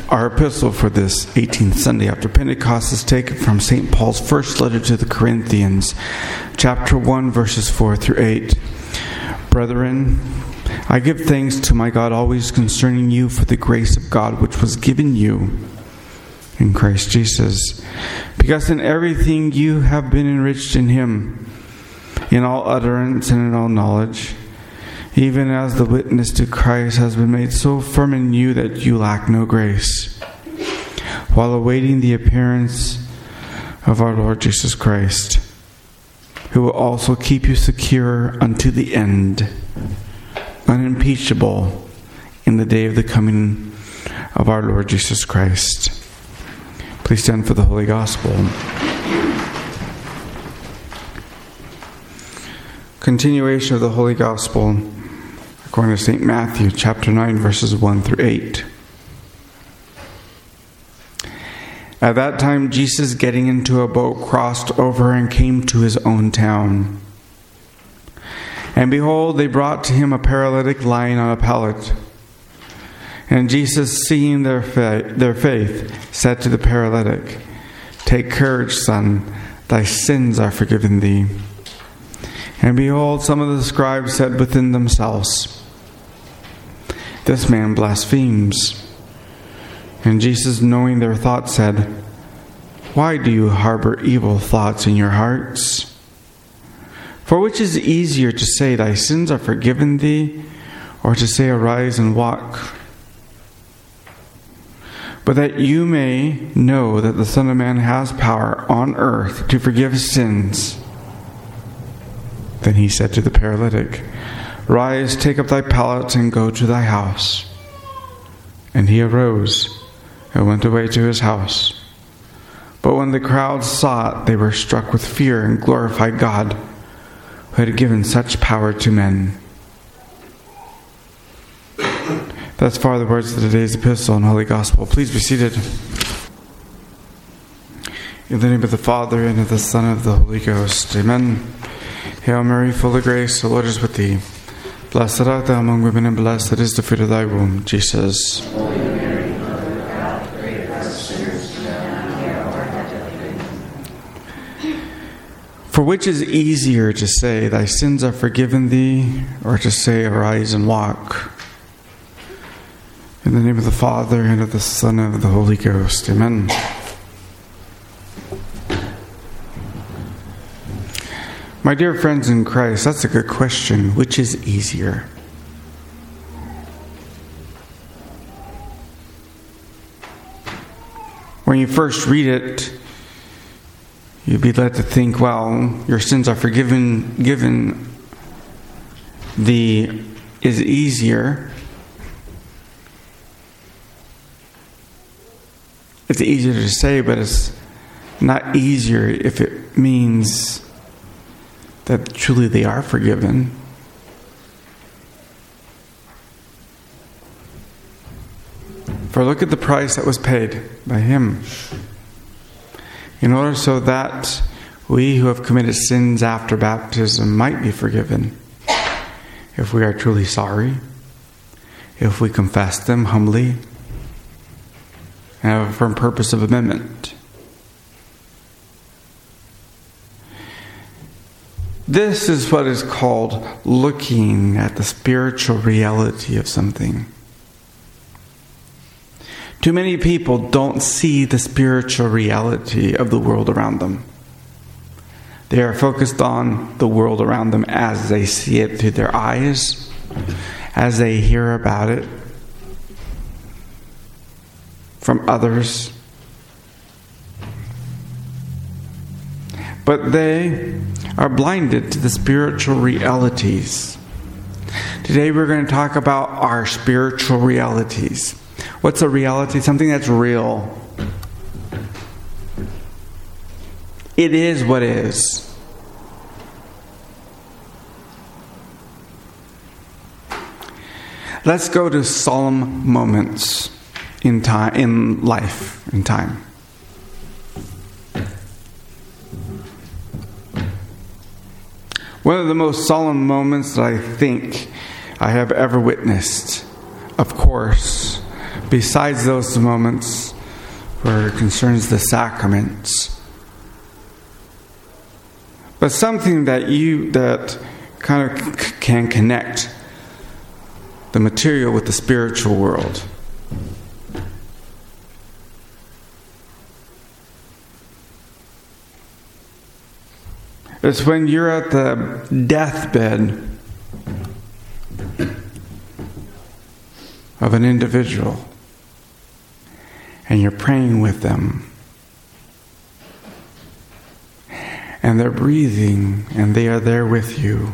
Our epistle for this 18th Sunday after Pentecost is taken from St. Paul's first letter to the Corinthians, chapter 1, verses 4 through 8. Brethren, I give thanks to my God always concerning you for the grace of God which was given you in Christ Jesus, because in everything you have been enriched in Him, in all utterance and in all knowledge, even as the witness to Christ has been made so firm in you that you lack no grace, while awaiting the appearance of our Lord Jesus Christ, who will also keep you secure unto the end, unimpeachable in the day of the coming of our Lord Jesus Christ. Please stand for the Holy Gospel. Continuation of the Holy Gospel according to St. Matthew, chapter 9, verses 1 through 8. At that time, Jesus, getting into a boat, crossed over and came to his own town. And behold, they brought to him a paralytic lying on a pallet. And Jesus, seeing their faith, said to the paralytic, "Take courage, son, thy sins are forgiven thee." And behold, some of the scribes said within themselves, "This man blasphemes." And Jesus, knowing their thoughts, said, "Why do you harbor evil thoughts in your hearts? For which is easier, to say, thy sins are forgiven thee, or to say, arise and walk? But that you may know that the Son of Man has power on earth to forgive sins." Then he said to the paralytic, "Rise, take up thy pallet, and go to thy house." And he arose and went away to his house. But when the crowd saw it, they were struck with fear and glorified God, who had given such power to men. Thus far the words of today's epistle and Holy Gospel. Please be seated. In the name of the Father, and of the Son, and of the Holy Ghost. Amen. Hail Mary, full of grace, the Lord is with thee. Blessed art thou among women, and blessed is the fruit of thy womb, Jesus. Holy Mary, Mother of God, pray for us sinners, now and at the hour of our death. For which is easier, to say, thy sins are forgiven thee, or to say, arise and walk? In the name of the Father, and of the Son, and of the Holy Ghost. Amen. My dear friends in Christ, that's a good question. Which is easier? When you first read it, you'd be led to think, well, your sins are forgiven, given thee is easier. It's easier to say, but it's not easier if it means that truly they are forgiven. For look at the price that was paid by Him, in order so that we who have committed sins after baptism might be forgiven, if we are truly sorry, if we confess them humbly, and have a firm purpose of amendment. This is what is called looking at the spiritual reality of something. Too many people don't see the spiritual reality of the world around them. They are focused on the world around them as they see it through their eyes, as they hear about it from others. But they are blinded to the spiritual realities. Today we're going to talk about our spiritual realities. What's a reality? Something that's real. It is what is. Let's go to solemn moments in time, in life, in time. One of the most solemn moments that I think I have ever witnessed, of course, besides those moments where it concerns the sacraments. But something that kind of can connect the material with the spiritual world. It's when you're at the deathbed of an individual and you're praying with them and they're breathing and they are there with you.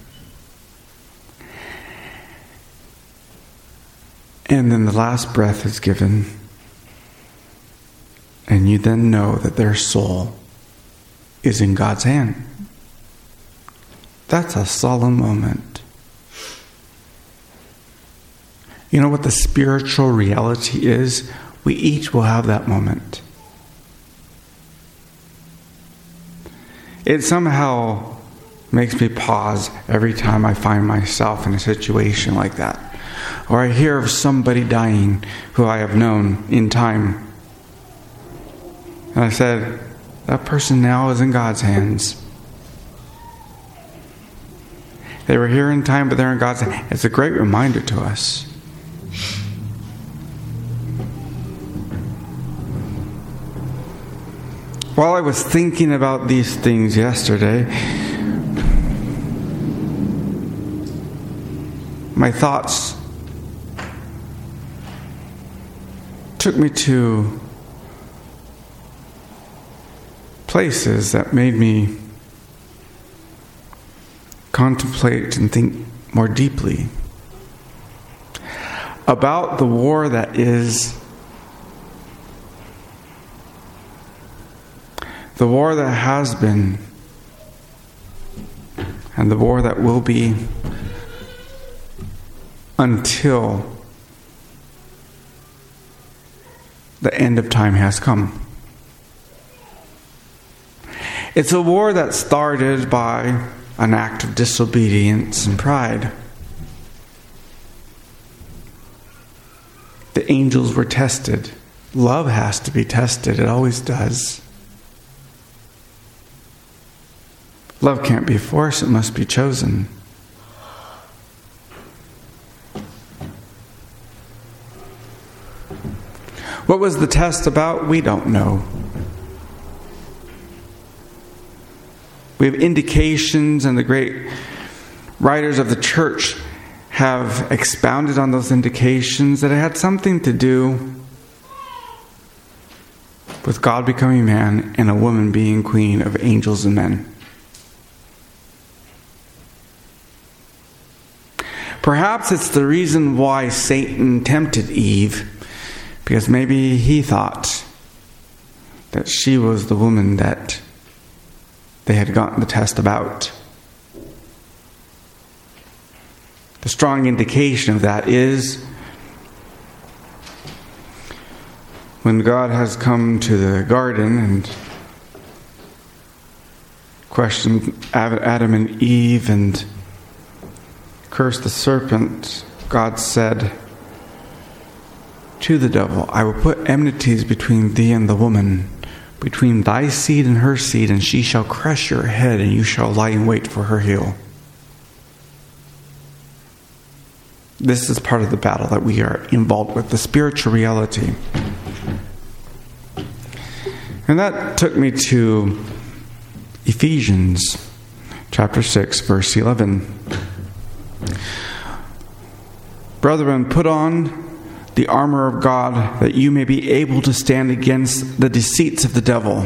And then the last breath is given and you then know that their soul is in God's hand. That's a solemn moment. You know what the spiritual reality is? We each will have that moment. It somehow makes me pause every time I find myself in a situation like that. Or I hear of somebody dying who I have known in time. And I said, that person now is in God's hands. They were here in time, but they're in God's hands. It's a great reminder to us. While I was thinking about these things yesterday, my thoughts took me to places that made me contemplate and think more deeply about the war that is, the war that has been, and the war that will be until the end of time has come. It's a war that started by an act of disobedience and pride. The angels were tested. Love has to be tested. It always does. Love can't be forced. It must be chosen. What was the test about? We don't know. We have indications, and the great writers of the church have expounded on those indications, that it had something to do with God becoming man and a woman being queen of angels and men. Perhaps it's the reason why Satan tempted Eve, because maybe he thought that she was the woman that they had gotten the test about. The strong indication of that is when God has come to the garden and questioned Adam and Eve and cursed the serpent, God said to the devil, I will put enmities between thee and the woman, between thy seed and her seed, and she shall crush your head, and you shall lie in wait for her heel. This is part of the battle that we are involved with, the spiritual reality. And that took me to Ephesians chapter 6, verse 11. Brethren, put on the armor of God, that you may be able to stand against the deceits of the devil.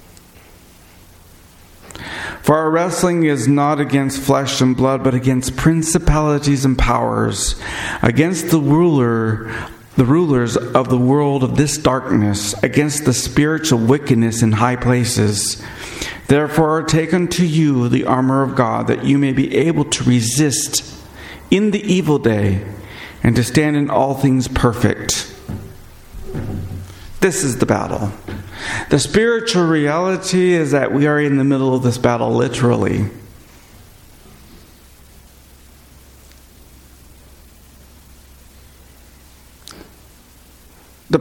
For our wrestling is not against flesh and blood, but against principalities and powers, against the rulers of the world of this darkness, against the spiritual wickedness in high places. Therefore take unto you the armor of God, that you may be able to resist in the evil day, and to stand in all things perfect. This is the battle. The spiritual reality is that we are in the middle of this battle, literally.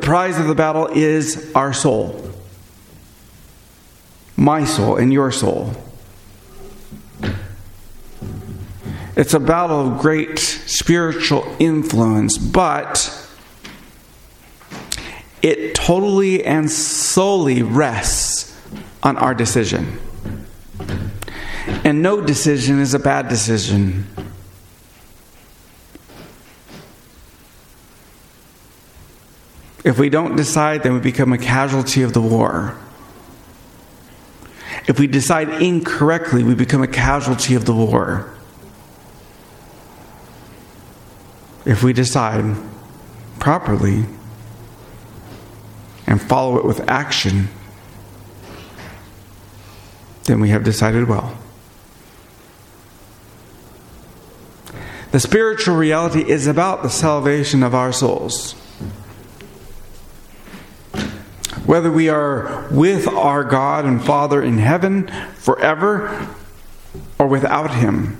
prize of the battle is our soul. My soul and your soul. It's a battle of great spiritual influence, but it totally and solely rests on our decision. And no decision is a bad decision. If we don't decide, then we become a casualty of the war. If we decide incorrectly, we become a casualty of the war. If we decide properly and follow it with action, then we have decided well. The spiritual reality is about the salvation of our souls. Whether we are with our God and Father in heaven forever or without Him.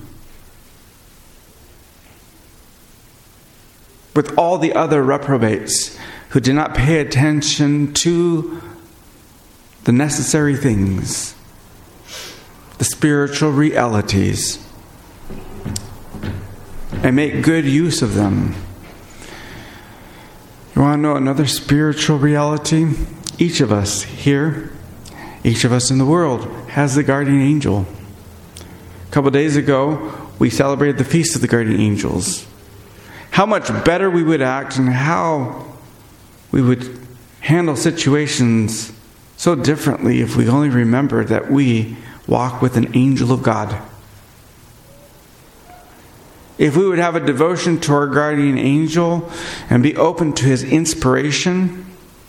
With all the other reprobates who did not pay attention to the necessary things, the spiritual realities, and make good use of them. You want to know another spiritual reality? Each of us here, each of us in the world, has the guardian angel. A couple days ago, we celebrated the Feast of the Guardian Angels. How much better we would act and how we would handle situations so differently if we only remembered that we walk with an angel of God. If we would have a devotion to our guardian angel and be open to his inspiration,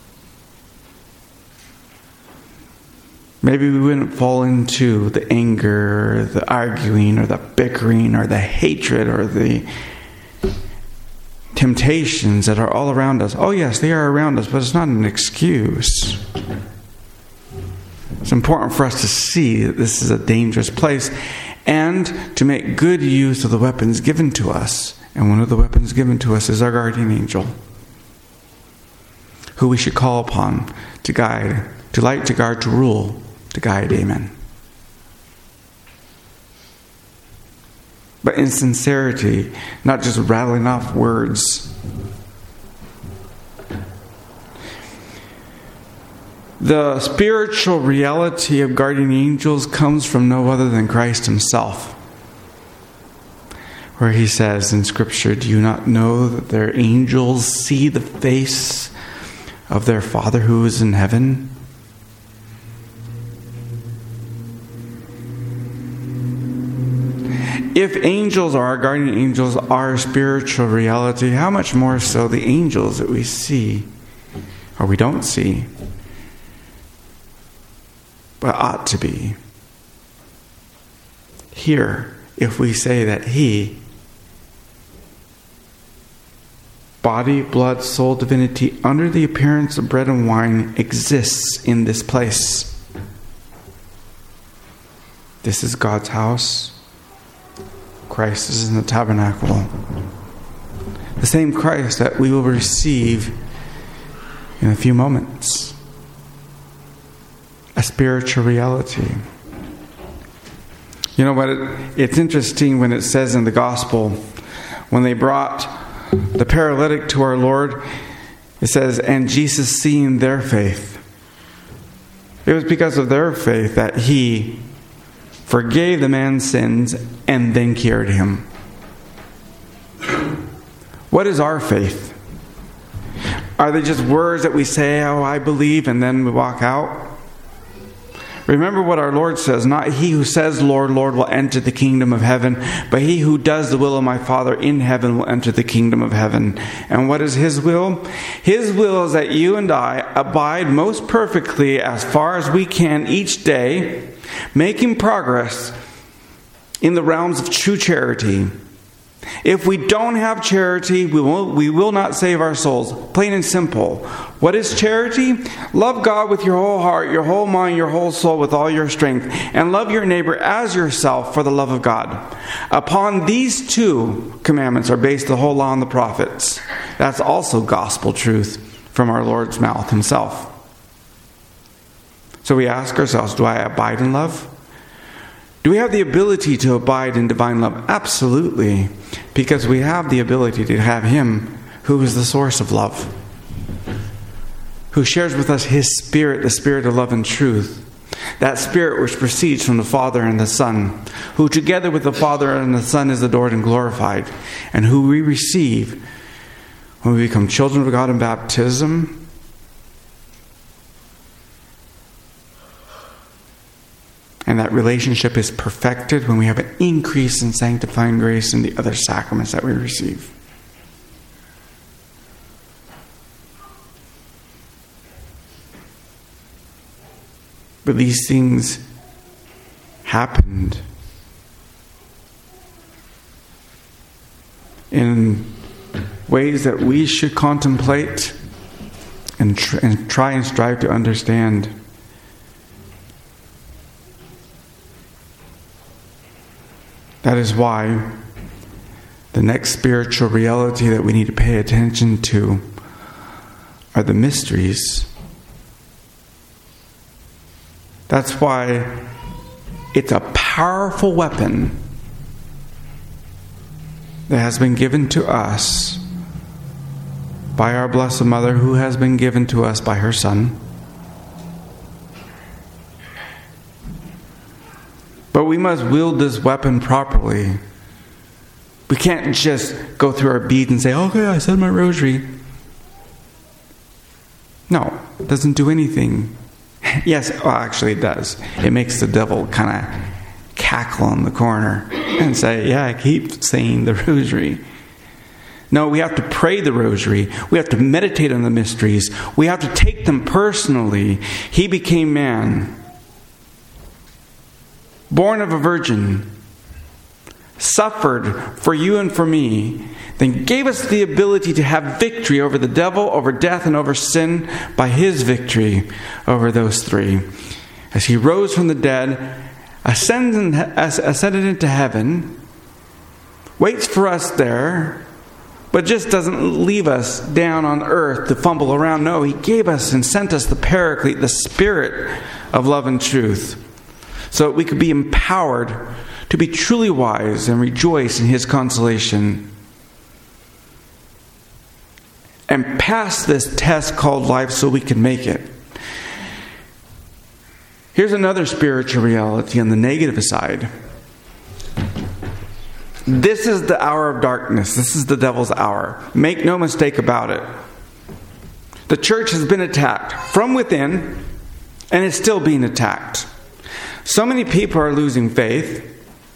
maybe we wouldn't fall into the anger, or the arguing, or the bickering, or the hatred, or the temptations that are all around us. Oh yes, they are around us, but it's not an excuse. It's important for us to see that this is a dangerous place and to make good use of the weapons given to us. And one of the weapons given to us is our guardian angel, who we should call upon to guide, to light, to guard, to rule, to guide. Amen. But in sincerity, not just rattling off words. The spiritual reality of guardian angels comes from no other than Christ Himself. Where He says in Scripture, "Do you not know that their angels see the face of their Father who is in heaven?" If angels, or our guardian angels, are spiritual reality, how much more so the angels that we see, or we don't see, but ought to be. Here, if we say that He, body, blood, soul, divinity, under the appearance of bread and wine, exists in this place. This is God's house. Christ is in the tabernacle. The same Christ that we will receive in a few moments. A spiritual reality. You know what? It's interesting when it says in the gospel, when they brought the paralytic to our Lord, it says, "And Jesus, seeing their faith." It was because of their faith that He forgave the man's sins and then cured him. What is our faith? Are they just words that we say, "Oh, I believe," and then we walk out? Remember what our Lord says, "Not he who says, 'Lord, Lord,' will enter the kingdom of heaven, but he who does the will of my Father in heaven will enter the kingdom of heaven." And what is His will? His will is that you and I abide most perfectly as far as we can each day, making progress in the realms of true charity. If we don't have charity, we will not save our souls. Plain and simple. What is charity? Love God with your whole heart, your whole mind, your whole soul, with all your strength. And love your neighbor as yourself for the love of God. Upon these two commandments are based the whole law and the prophets. That's also gospel truth from our Lord's mouth himself. So we ask ourselves, do I abide in love? Do we have the ability to abide in divine love? Absolutely, because we have the ability to have him who is the source of love, who shares with us his Spirit, the Spirit of love and truth, that Spirit which proceeds from the Father and the Son, who together with the Father and the Son is adored and glorified, and who we receive when we become children of God in baptism. And that relationship is perfected when we have an increase in sanctifying grace in the other sacraments that we receive. But these things happened in ways that we should contemplate and try and strive to understand. That is why the next spiritual reality that we need to pay attention to are the mysteries. That's why it's a powerful weapon that has been given to us by our Blessed Mother, who has been given to us by her Son. But we must wield this weapon properly. We can't just go through our beads and say, okay, I said my rosary. No, it doesn't do anything. Yes, well, actually it does. It makes the devil kind of cackle in the corner and say, yeah, I keep saying the rosary. No, we have to pray the rosary. We have to meditate on the mysteries. We have to take them personally. He became man, born of a virgin, suffered for you and for me, then gave us the ability to have victory over the devil, over death, and over sin by his victory over those three. As he rose from the dead, ascended into heaven, waits for us there, but just doesn't leave us down on earth to fumble around. No, he gave us and sent us the Paraclete, the Spirit of love and truth, so that we could be empowered to be truly wise and rejoice in his consolation and pass this test called life so we can make it. Here's another spiritual reality on the negative side. This is the hour of darkness. This is the devil's hour. Make no mistake about it. The church has been attacked from within and is still being attacked. So many people are losing faith.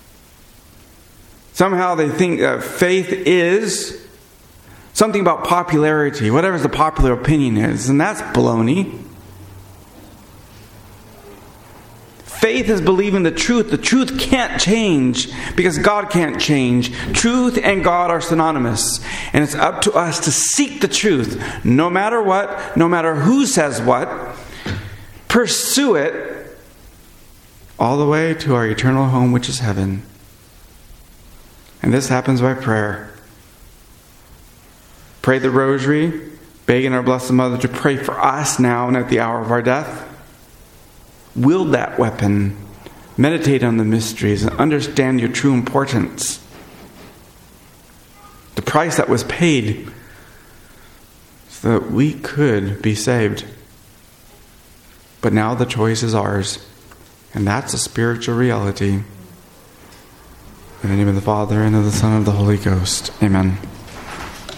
Somehow they think that faith is something about popularity, whatever the popular opinion is, and that's baloney. Faith is believing the truth. The truth can't change because God can't change. Truth and God are synonymous. And it's up to us to seek the truth. No matter what, no matter who says what, pursue it all the way to our eternal home, which is heaven. And this happens by prayer. Pray the rosary, begging our Blessed Mother to pray for us now and at the hour of our death. Wield that weapon. Meditate on the mysteries and understand your true importance. The price that was paid so that we could be saved. But now the choice is ours. And that's a spiritual reality. In the name of the Father, and of the Son, and of the Holy Ghost. Amen.